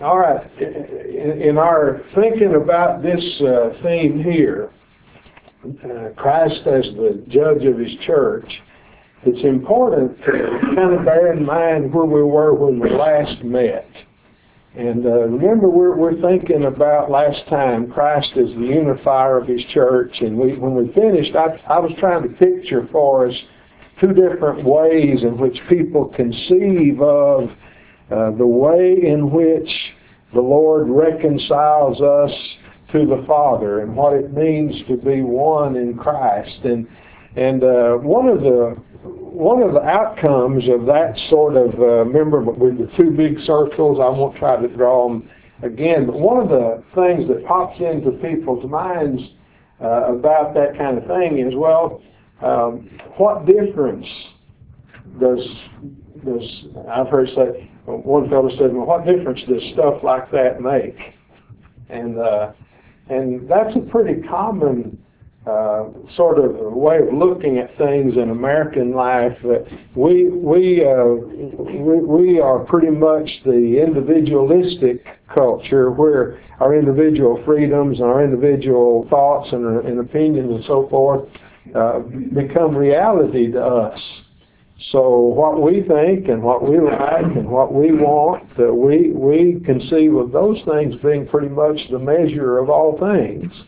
All right. In our thinking about this theme here, Christ as the judge of His church, it's important to kind of bear in mind where we were when we last met. And remember, we're thinking about last time Christ as the unifier of His church. And when we finished, I was trying to picture for us two different ways in which people conceive of the way in which the Lord reconciles us to the Father and what it means to be one in Christ. And one of the outcomes of that sort of, remember with the two big circles, I won't try to draw them again, but one of the things that pops into people's minds about that kind of thing is, well, what difference does I've heard say, one fellow said, well, what difference does stuff like that make? And that's a pretty common sort of way of looking at things in American life. We are pretty much the individualistic culture where our individual freedoms and our individual thoughts and opinions and so forth become reality to us. So what we think and what we like and what we want, we conceive of those things being pretty much the measure of all things.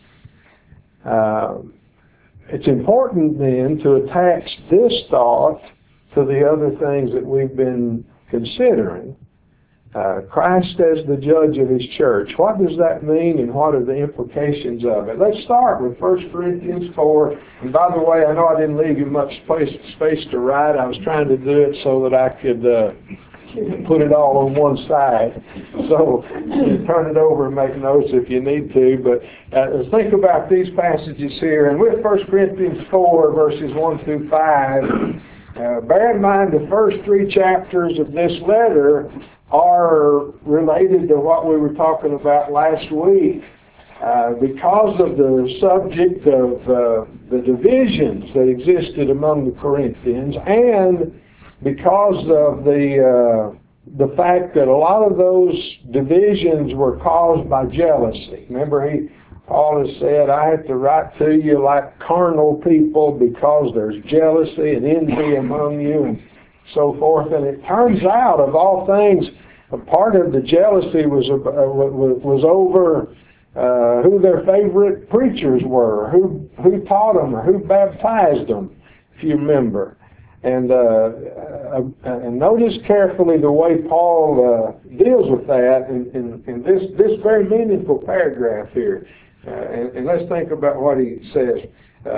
It's important then to attach this thought to the other things that we've been considering. Christ as the judge of His church. What does that mean and what are the implications of it? Let's start with 1 Corinthians 4. And by the way, I know I didn't leave you much space to write. I was trying to do it so that I could put it all on one side. So turn it over and make notes if you need to. But think about these passages here. And with 1 Corinthians 4, verses 1 through 5, bear in mind the first three chapters of this letter are related to what we were talking about last week. Because of the subject of the divisions that existed among the Corinthians, and because of the fact that a lot of those divisions were caused by jealousy. Remember, Paul has said, I have to write to you like carnal people because there's jealousy and envy among you and so forth. And it turns out, of all things, a part of the jealousy was over who their favorite preachers were, who taught them, or who baptized them, if you remember. And notice carefully the way Paul deals with that in this very meaningful paragraph here. And let's think about what he says.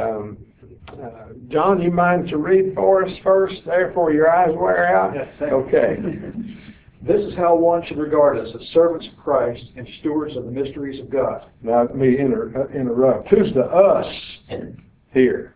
John, you mind to read for us first, therefore your eyes wear out? Yes, okay. This is how one should regard us, as servants of Christ and stewards of the mysteries of God. Now, let me interrupt. Who's the us here?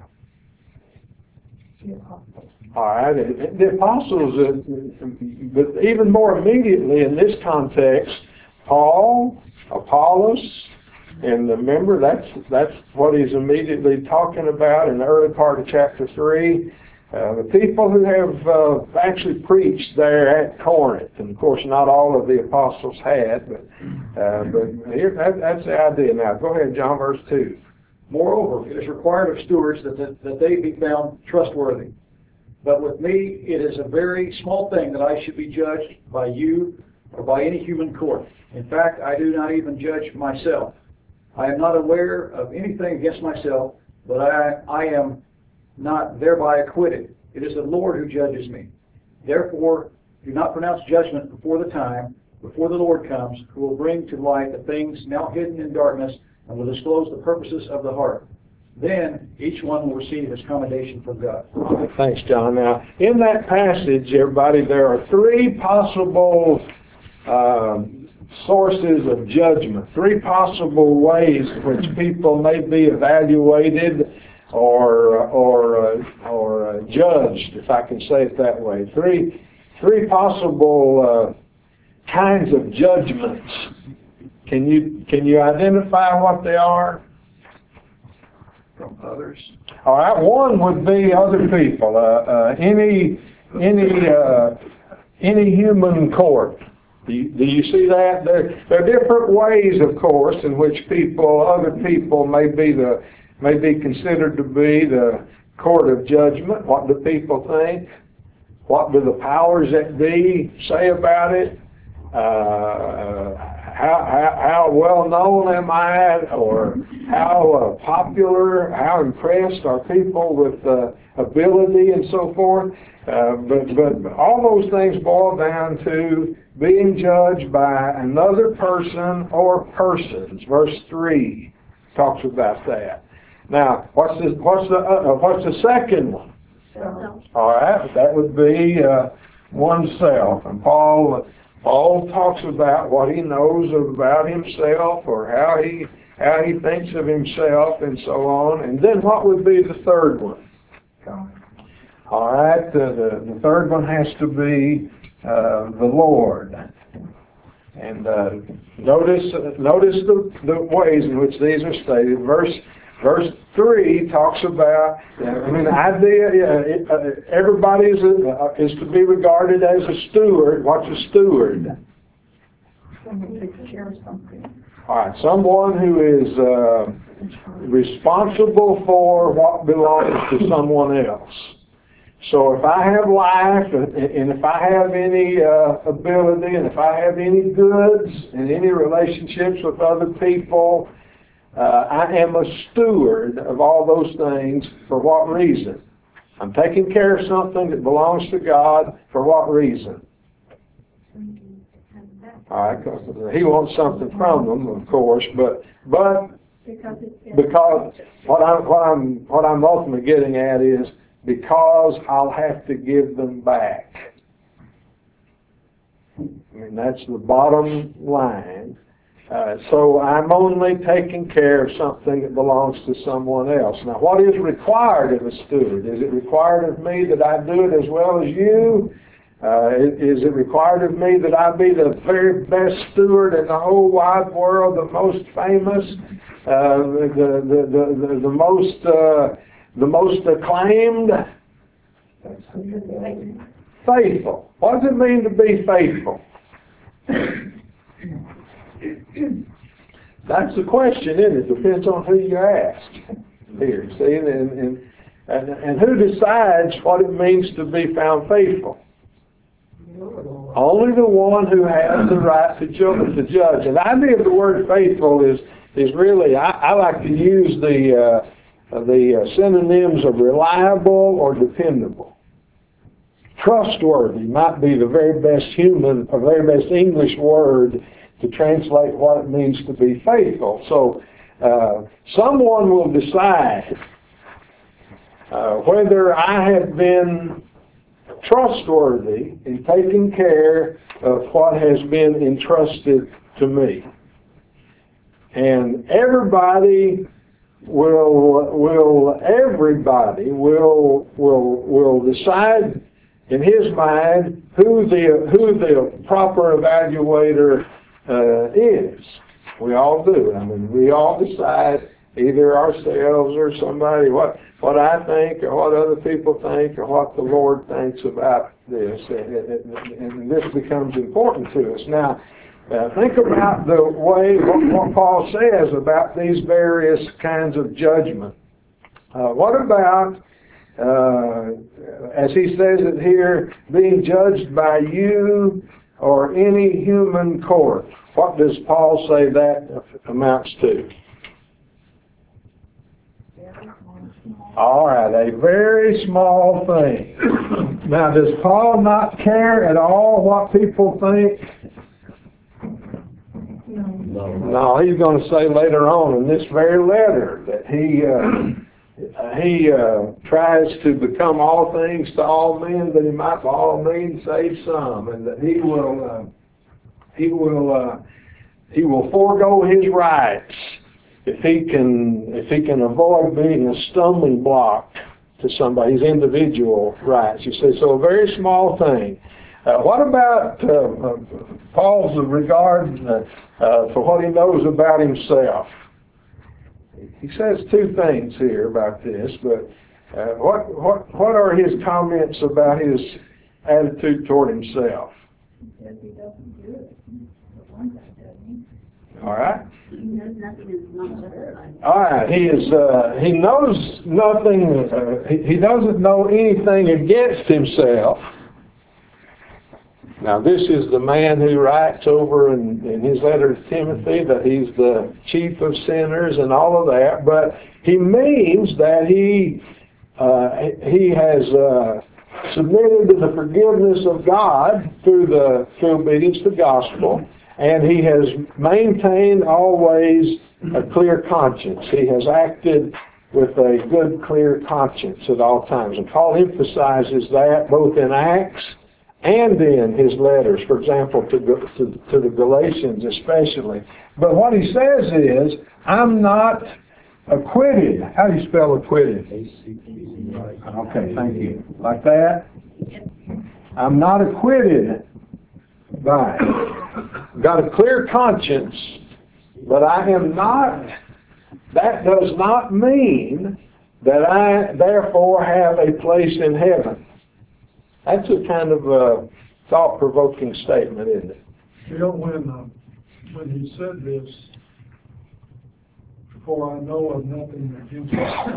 All right, the apostles, but even more immediately in this context, Paul, Apollos, and remember that's what he's immediately talking about in the early part of chapter 3. The people who have actually preached there at Corinth, and of course not all of the apostles had, but here, that's the idea. Now, go ahead, John, verse 2. Moreover, it is required of stewards that they be found trustworthy. But with me, it is a very small thing that I should be judged by you or by any human court. In fact, I do not even judge myself. I am not aware of anything against myself, but I am not thereby acquitted. It is the Lord who judges me. Therefore, do not pronounce judgment before the time, before the Lord comes, who will bring to light the things now hidden in darkness and will disclose the purposes of the heart. Then each one will receive his commendation from God. Thanks, John. Now, in that passage, everybody, there are three possible sources of judgment, three possible ways in which people may be evaluated or judged, if I can say it that way. Three possible kinds of judgments. Can you identify what they are? From others. All right, one would be other people. Any human court Do you see that? There are different ways, of course, in which other people may be considered to be the court of judgment. What do people think? What do the powers that be say about it? How well known am I, or how popular, how impressed are people with ability and so forth? But all those things boil down to being judged by another person or persons. Verse 3 talks about that. Now, what's the second one? All right, that would be oneself. And Paul talks about what he knows about himself, or how he thinks of himself, and so on. And then what would be the third one? All right, the third one has to be the Lord. And notice the ways in which these are stated. Verse 3 talks about, the idea, everybody is to be regarded as a steward. What's a steward? Someone takes care of something. All right, someone who is responsible for what belongs to someone else. So if I have life, and if I have any ability, and if I have any goods, and any relationships with other people, I am a steward of all those things. For what reason? I'm taking care of something that belongs to God. For what reason? All right, because He wants something from them, of course, but because what I'm ultimately getting at is because I'll have to give them back. I mean, that's the bottom line. So I'm only taking care of something that belongs to someone else. Now, what is required of a steward? Is it required of me that I do it as well as you? Is it required of me that I be the very best steward in the whole wide world, the most famous, the most acclaimed? Faithful. What does it mean to be faithful? That's the question, isn't it? Depends on who you ask. Here, see, and who decides what it means to be found faithful? Only the one who has the right to judge. And the idea of the word faithful is really, I like to use the synonyms of reliable or dependable. Trustworthy might be the very best English word to translate what it means to be faithful. So someone will decide whether I have been trustworthy in taking care of what has been entrusted to me. And everybody will decide in his mind who the proper evaluator is. We all do. I mean, we all decide, either ourselves or somebody, what I think, or what other people think, or what the Lord thinks about this. And this becomes important to us. Now, think about the way, what Paul says about these various kinds of judgment. What about, as he says it here, being judged by you or any human court? What does Paul say that amounts to? All right, a very small thing. Now, does Paul not care at all what people think? No, he's going to say later on in this very letter that he tries to become all things to all men, that he might by all means save some, and that he will forego his rights if he can avoid being a stumbling block to somebody's individual rights. You see, so a very small thing. What about Paul's regard for what he knows about himself? He says two things here about this, but what are his comments about his attitude toward himself? He says he doesn't do it. All right. He knows nothing is not true. All right. He knows nothing. He doesn't know anything against himself. Now, this is the man who writes over in his letter to Timothy that he's the chief of sinners and all of that, but he means that he has submitted to the forgiveness of God through obedience to the gospel, and he has maintained always a clear conscience. He has acted with a good, clear conscience at all times. And Paul emphasizes that both in Acts and in his letters, for example, to the Galatians especially. But what he says is, I'm not acquitted. How do you spell acquitted? Okay, thank you. Like that? I'm not acquitted by it. Got a clear conscience, but I am not. That does not mean that I therefore have a place in heaven. That's a kind of a thought-provoking statement, isn't it? You know, when he said this, for I know of nothing against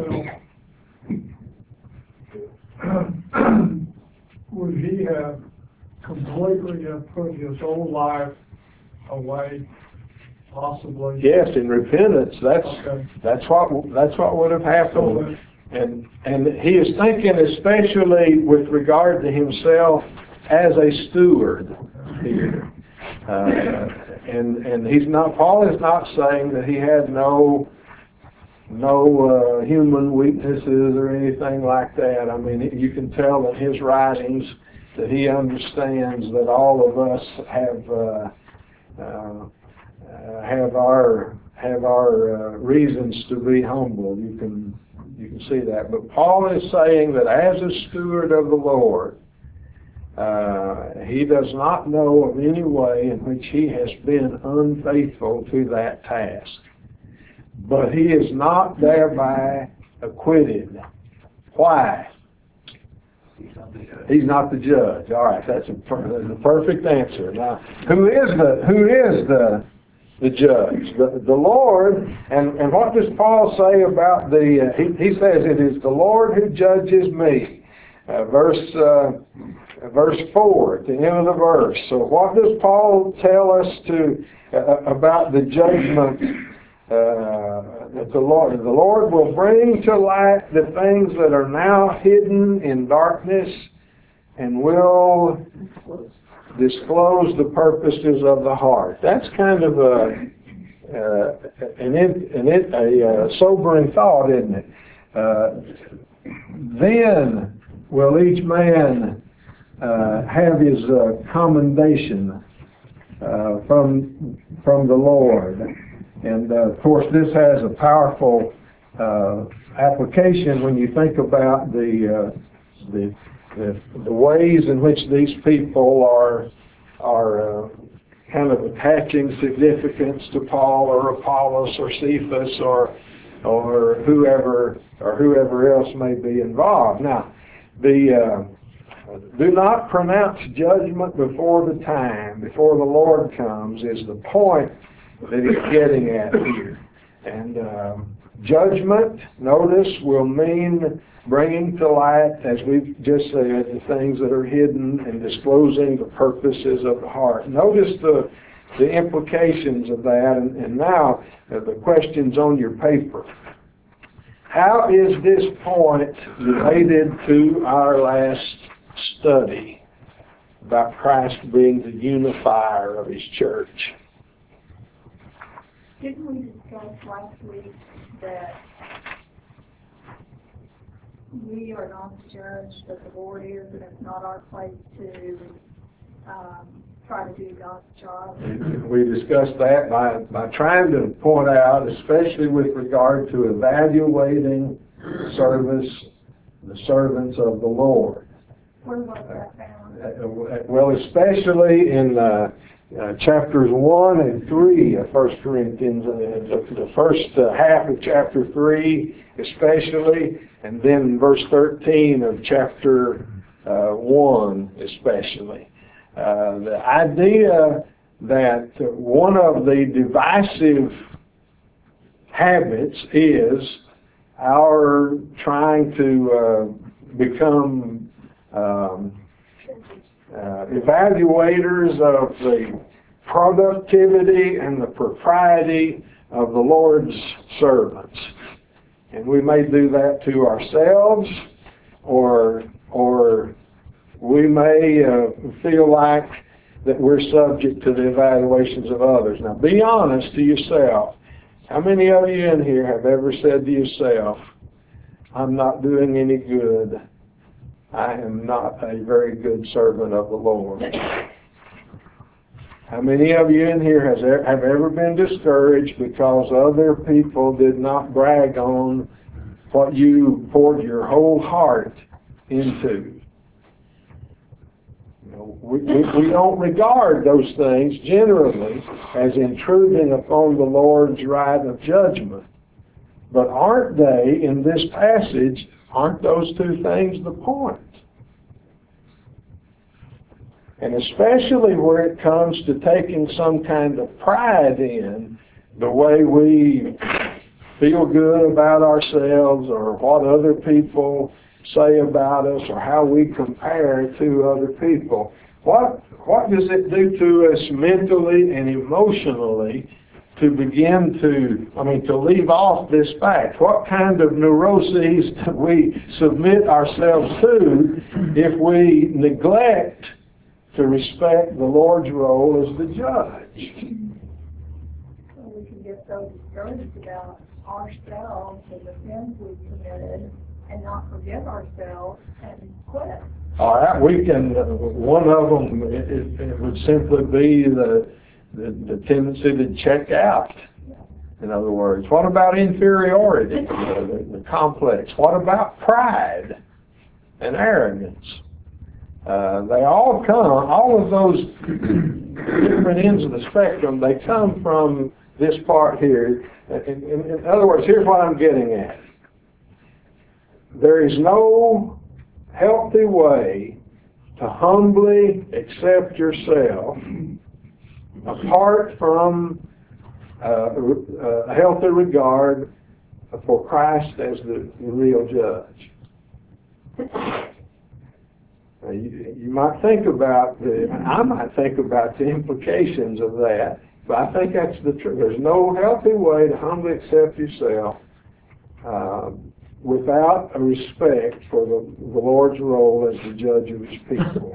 myself, would he have completely put his old life away, possibly? Yes, in repentance. That's what would have happened. And he is thinking especially with regard to himself as a steward here. And he's not. Paul is not saying that he had no human weaknesses or anything like that. I mean, you can tell in his writings that he understands that all of us have our reasons to be humble. You can see that. But Paul is saying that as a steward of the Lord, he does not know of any way in which he has been unfaithful to that task. But he is not thereby acquitted. Why? He's not the judge. All right, that's a perfect answer. Now, who is the judge? The Lord. And what does Paul say about he says it is the Lord who judges me. Verse 4 at the end of the verse. So what does Paul tell us about the judgment that the Lord will bring to light the things that are now hidden in darkness and will disclose the purposes of the heart. That's kind of a sobering thought, isn't it? Then will each man have his commendation from the Lord. And of course, this has a powerful application when you think about the ways in which these people are kind of attaching significance to Paul or Apollos or Cephas or whoever else may be involved. Now, do not pronounce judgment before the time, before the Lord comes, is the point that he's getting at here. And judgment, notice, will mean bringing to light, as we've just said, the things that are hidden and disclosing the purposes of the heart. Notice the implications of that. And now the questions on your paper. How is this point related to our last study about Christ being the unifier of his church? Didn't we discuss last week that we are not the judge, but the Lord is, and it's not our place to try to do God's job? We discussed that by trying to point out, especially with regard to evaluating the servants of the Lord. Where was that found? Well, especially in chapters 1 and 3 of 1 Corinthians, the first half of chapter 3 especially, and then verse 13 of chapter 1 especially. The idea that one of the divisive habits is our trying to become evaluators of the productivity and the propriety of the Lord's servants. And we may do that to ourselves, or we may feel like that we're subject to the evaluations of others. Now, be honest to yourself. How many of you in here have ever said to yourself, I'm not doing any good. I am not a very good servant of the Lord? How many of you in here have ever been discouraged because other people did not brag on what you poured your whole heart into? We don't regard those things generally as intruding upon the Lord's right of judgment. But aren't they, in this passage, aren't those two things the point? And especially where it comes to taking some kind of pride in the way we feel good about ourselves, or what other people say about us, or how we compare to other people. What does it do to us mentally and emotionally to begin to leave off this fact? What kind of neuroses do we submit ourselves to if we neglect to respect the Lord's role as the judge? We can get so discouraged about ourselves and the sins we've committed and not forgive ourselves and quit. All right, we can. One of them it would simply be the tendency to check out. In other words, what about inferiority, the complex? What about pride and arrogance? They all come. All of those different ends of the spectrum. They come from this part here. In other words, here's what I'm getting at. There is no healthy way to humbly accept yourself apart from a healthy regard for Christ as the real judge. You might think about I might think about the implications of that, but I think that's the truth. There's no healthy way to humbly accept yourself without a respect for the Lord's role as the judge of His people.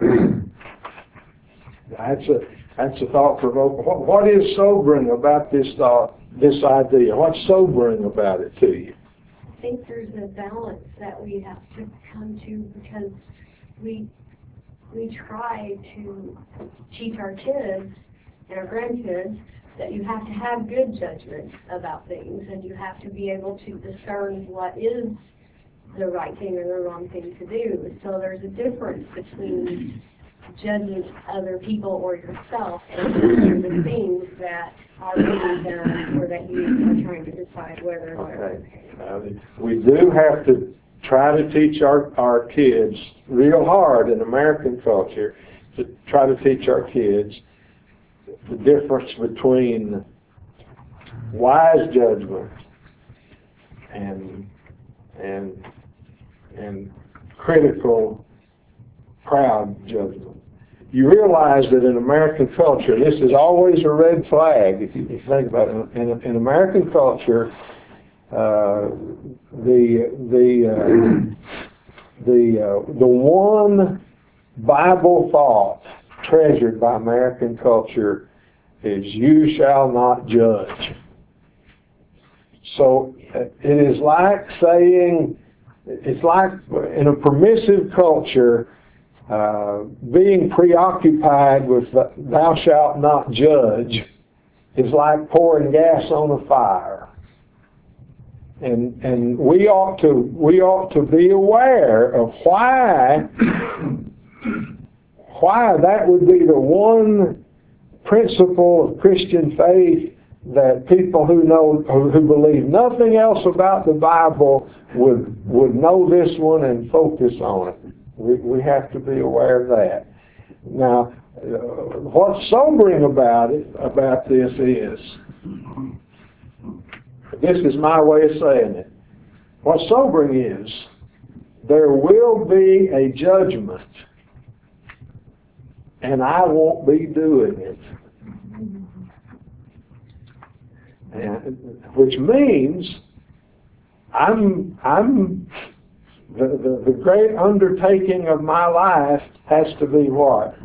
That's a thought-provoking. What is sobering about this thought, this idea? What's sobering about it to you? I think there's a balance that we have to come to, because we try to teach our kids and our grandkids that you have to have good judgment about things, and you have to be able to discern what is the right thing or the wrong thing to do. So there's a difference between judging other people or yourself and the things that are being done, or that you are trying to decide whether or not. Okay. We do have to try to teach our kids real hard in American culture, to try to teach our kids the difference between wise judgment and critical, proud judgment. You realize that in American culture, this is always a red flag if you think about it. In American culture, the one Bible thought treasured by American culture is, you shall not judge. So it is like saying, it's like in a permissive culture, being preoccupied with thou shalt not judge is like pouring gas on a fire. And we ought to be aware of why that would be the one principle of Christian faith that people who believe nothing else about the Bible would know this one and focus on it. We have to be aware of that. Now, what's sobering about this is my way of saying it. What's sobering is there will be a judgment, and I won't be doing it. And, which means the great undertaking of my life has to be what?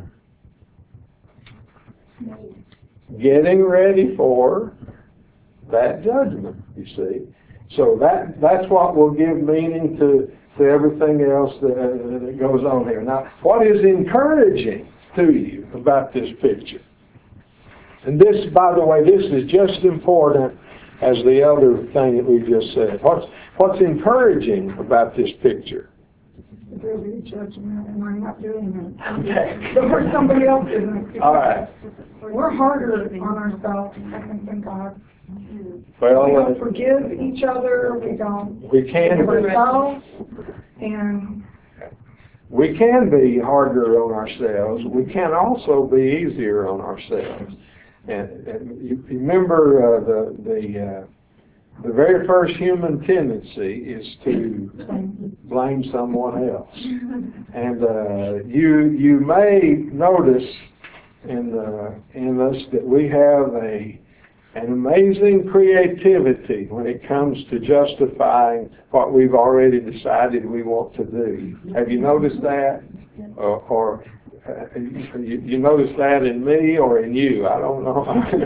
Getting ready for that judgment, you see. So that's what will give meaning to everything else that goes on here. Now, what is encouraging to you about this picture? And this, by the way, this is just important as the other thing that we just said. What's encouraging about this picture? There will be a judgment, and we're not doing it. Okay. Or somebody else isn't. All right. We're harder on ourselves, I think, than God. Well, We don't forgive each other. We don't we can forgive ourselves, and we can be harder on ourselves. We can also be easier on ourselves. And you remember the very first human tendency is to blame someone else. And you may notice in us that we have an amazing creativity when it comes to justifying what we've already decided we want to do. Have you noticed that? Or you notice that in me or in you? I don't know.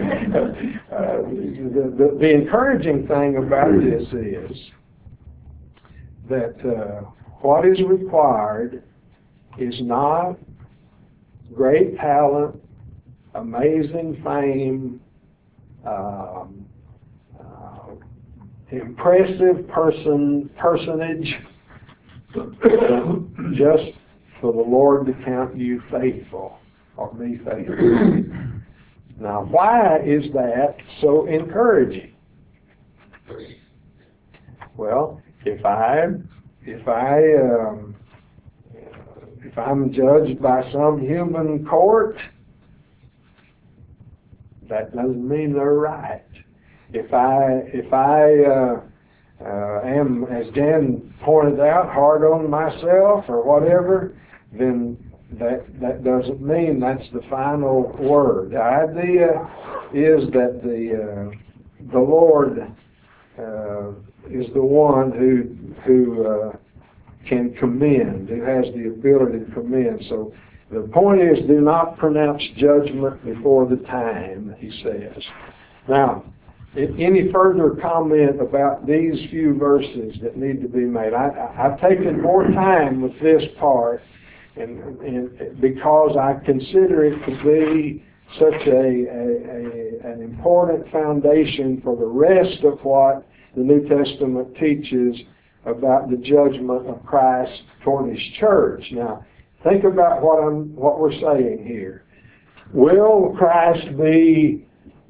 The encouraging thing about this is that what is required is not great talent, amazing fame, impressive personage, just for the Lord to count you faithful, or me faithful. Now, why is that so encouraging? Well, if I'm judged by some human court, that doesn't mean they're right. If I am, as Dan pointed out, hard on myself or whatever, then that doesn't mean that's the final word. The idea is that the Lord is the one who can commend, who has the ability to commend. So the point is, do not pronounce judgment before the time, he says. Now, any further comment about these few verses that need to be made? I've taken more time with this part, and because I consider it to be such an important foundation for the rest of what the New Testament teaches about the judgment of Christ toward His church. Now, think about what we're saying here. Will Christ be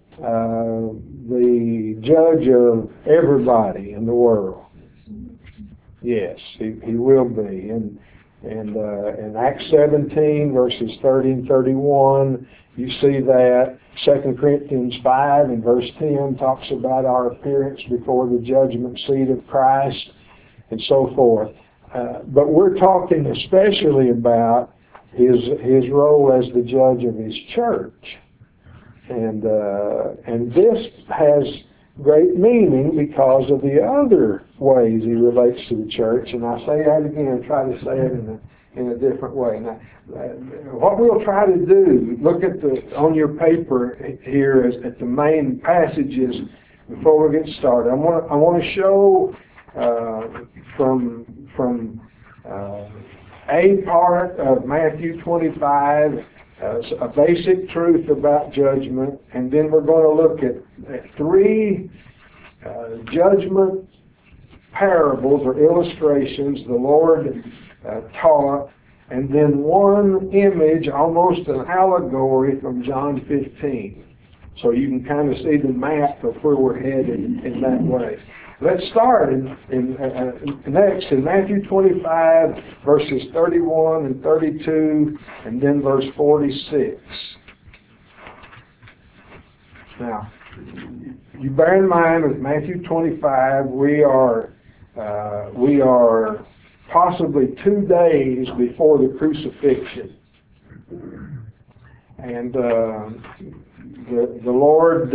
the judge of everybody in the world? Yes, he will be. And in Acts 17, verses 30 and 31, you see that. 2 Corinthians 5 and verse 10 talks about our appearance before the judgment seat of Christ, and so forth. But we're talking especially about his role as the judge of his church. And this has great meaning because of the other ways he relates to the church. And I say that again, try to say it in a different way. Now, what we'll try to do, look at on your paper here at the main passages before we get started. I want to show from a part of Matthew 25, a basic truth about judgment, and then we're going to look at three judgment parables or illustrations the Lord taught, and then one image, almost an allegory from John 15. So you can kind of see the map of where we're headed in that way. let's start next in Matthew 25, verses 31 and 32, and then verse 46. Now, you bear in mind with Matthew 25, we are possibly 2 days before the crucifixion. And the Lord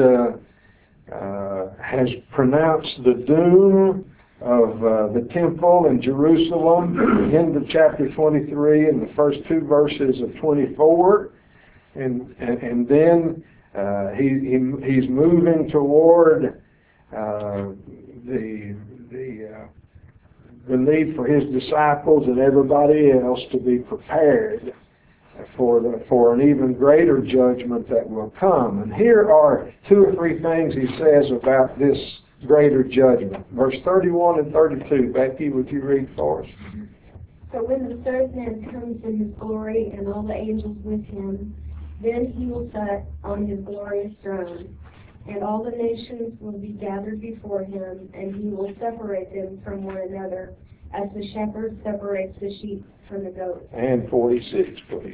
has pronounced the doom of the temple in Jerusalem at the end of chapter 23 and the first 2 verses of 24. And then he's moving toward the need for his disciples and everybody else to be prepared for an even greater judgment that will come. And here are 2 or 3 things he says about this greater judgment. Verse 31 and 32. Becky, would you read for us? So when the Son of Man comes in his glory and all the angels with him, then he will sit on his glorious throne, and all the nations will be gathered before him, and he will separate them from one another, as the shepherd separates the sheep from the goats. And 46, please.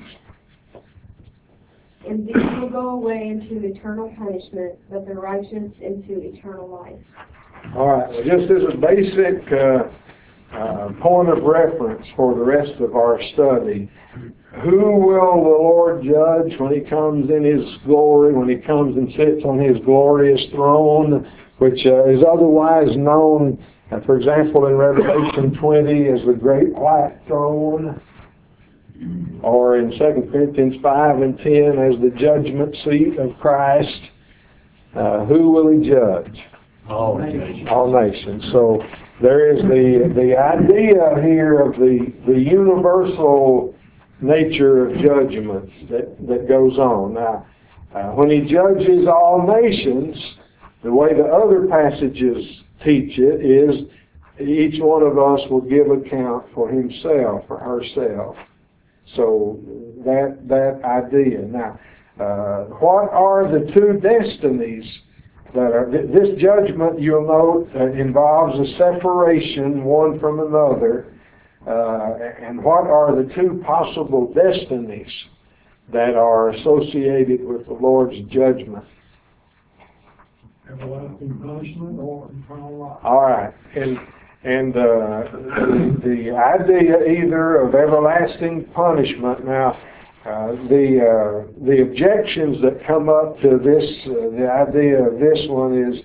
And these will go away into eternal punishment, but the righteous into eternal life. All right. Well, just as a basic point of reference for the rest of our study, who will the Lord judge when he comes in his glory, when he comes and sits on his glorious throne, which is otherwise known, for example, in Revelation 20 as the Great White Throne, or in 2 Corinthians 5 and 10 as the judgment seat of Christ? Who will he judge? All nations. All nations. So there is the idea here of the universal nature of judgment that goes on. Now, when he judges all nations, the way the other passages teach it is each one of us will give account for himself or herself. So that idea. Now, what are the 2 destinies that are? This judgment, you'll note, involves a separation one from another. And what are the 2 possible destinies that are associated with the Lord's judgment? Everlasting punishment or eternal life. All right. And the idea either of everlasting punishment. Now, the objections that come up to this, the idea of this one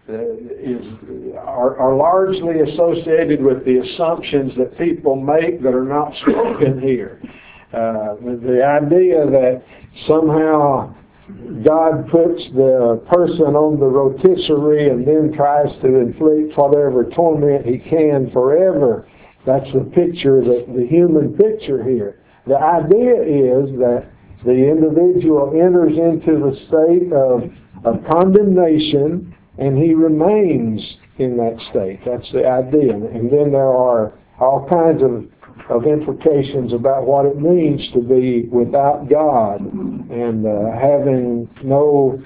are largely associated with the assumptions that people make that are not spoken here. The idea that somehow God puts the person on the rotisserie and then tries to inflict whatever torment he can forever. That's the picture, the human picture here. The idea is that the individual enters into the state of condemnation and he remains in that state. That's the idea. And then there are all kinds of implications about what it means to be without God and having no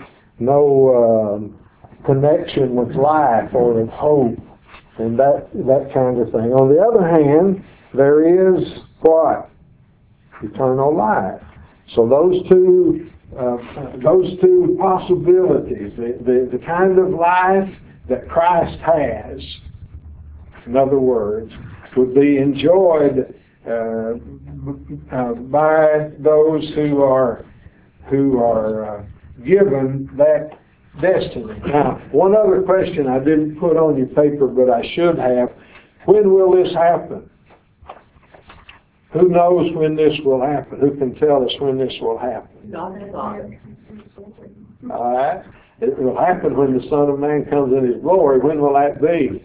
connection with life or with hope and that kind of thing. On the other hand, there is what? Eternal life. So those two possibilities, the kind of life that Christ has, in other words, would be enjoyed by those who are given that destiny. Now, one other question I didn't put on your paper, but I should have. When will this happen? Who knows when this will happen? Who can tell us when this will happen? All right. It will happen when the Son of Man comes in his glory. When will that be?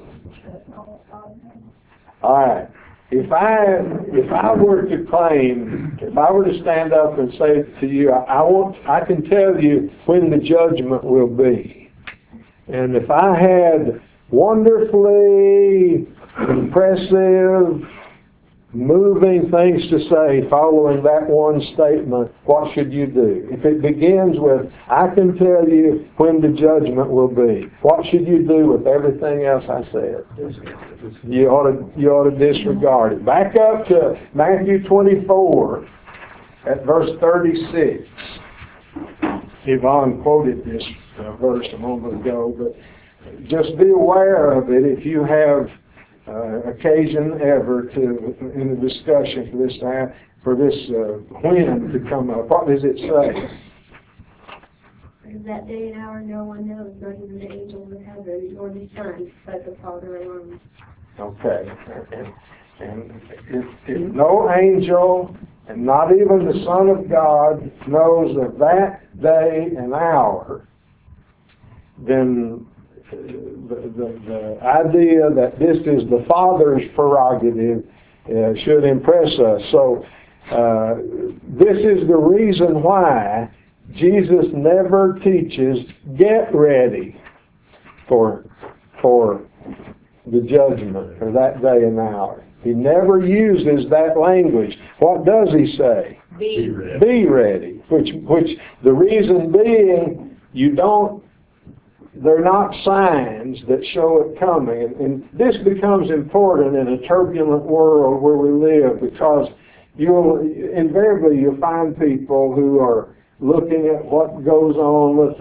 All right. If I were to claim, if I were to stand up and say to you, I can tell you when the judgment will be. And if I had wonderfully impressive, moving things to say following that one statement, what should you do? If it begins with, I can tell you when the judgment will be, what should you do with everything else I said? You ought to disregard it. Back up to Matthew 24 at verse 36. Yvonne quoted this verse a moment ago, but just be aware of it if you have occasion ever to, in the discussion for this when to come up. What does it say? Because that day and hour no one knows, not even the angels of heaven, nor the Son, but the Father alone. Okay. And if no angel and not even the Son of God knows of that day and hour, then the idea that this is the Father's prerogative should impress us. So this is the reason why Jesus never teaches, get ready for the judgment or that day and hour. He never uses that language. What does he say? Be ready. Be ready. Which the reason being, they're not signs that show it coming. And this becomes important in a turbulent world where we live, because invariably you'll find people who are looking at what goes on with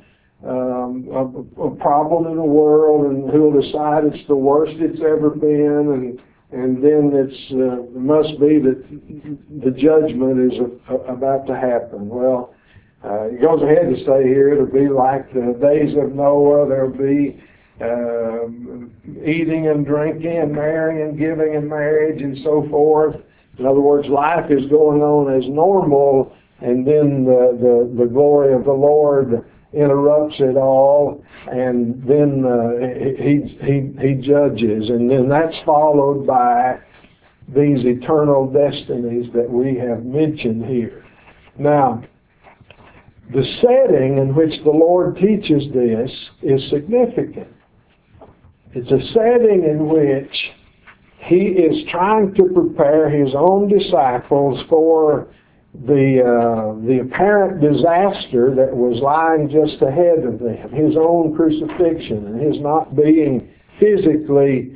a problem in the world, and who'll decide it's the worst it's ever been, and then it must be that the judgment is about to happen. Well, it goes ahead to say here, it'll be like the days of Noah. There'll be eating and drinking and marrying and giving in marriage and so forth. In other words, life is going on as normal, and then the glory of the Lord interrupts it all, and then he judges, and then that's followed by these eternal destinies that we have mentioned here. Now, the setting in which the Lord teaches this is significant. It's a setting in which he is trying to prepare his own disciples for the apparent disaster that was lying just ahead of them, his own crucifixion and his not being physically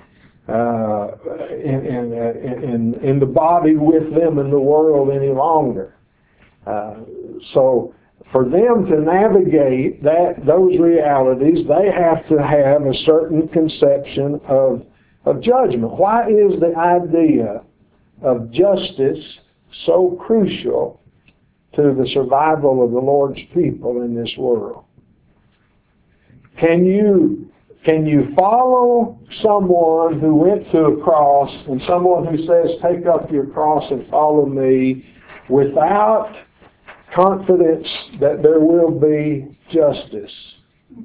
in the body with them in the world any longer. So for them to navigate those realities, they have to have a certain conception of judgment. Why is the idea of justice so crucial to the survival of the Lord's people in this world? Can you follow someone who went to a cross, and someone who says, take up your cross and follow me, without confidence that there will be justice?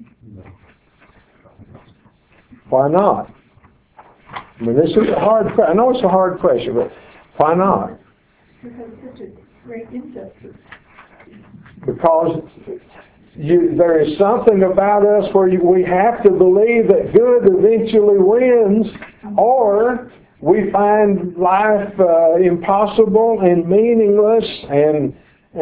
Why not? I mean, this is a hard question. I know it's a hard question, but why not? Because it's such a great injustice. Because there is something about us where we have to believe that good eventually wins, or we find life impossible and meaningless, and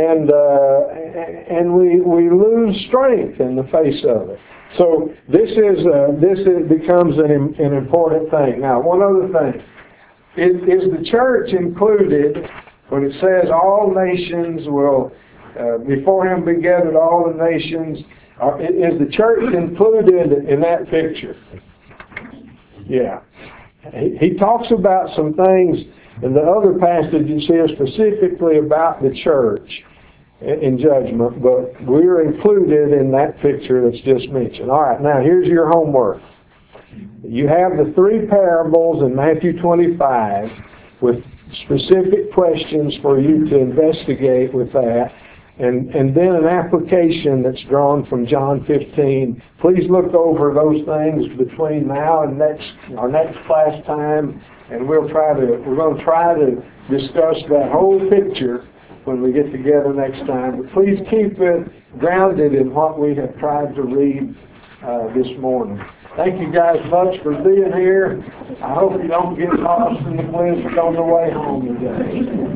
we lose strength in the face of it. So this becomes an important thing. Now, one other thing. Is the church included when it says all nations will, before him be gathered all the nations, is the church included in that picture? Yeah. He talks about some things in the other passages here specifically about the church in judgment, but we're included in that picture that's just mentioned. All right, now here's your homework. You have the three parables in Matthew 25 with specific questions for you to investigate with that, and then an application that's drawn from John 15. Please look over those things between now and our next class time, and we're going to try to discuss that whole picture when we get together next time. But please keep it grounded in what we have tried to read this morning. Thank you guys much for being here. I hope you don't get lost in the blizzard on the way home today.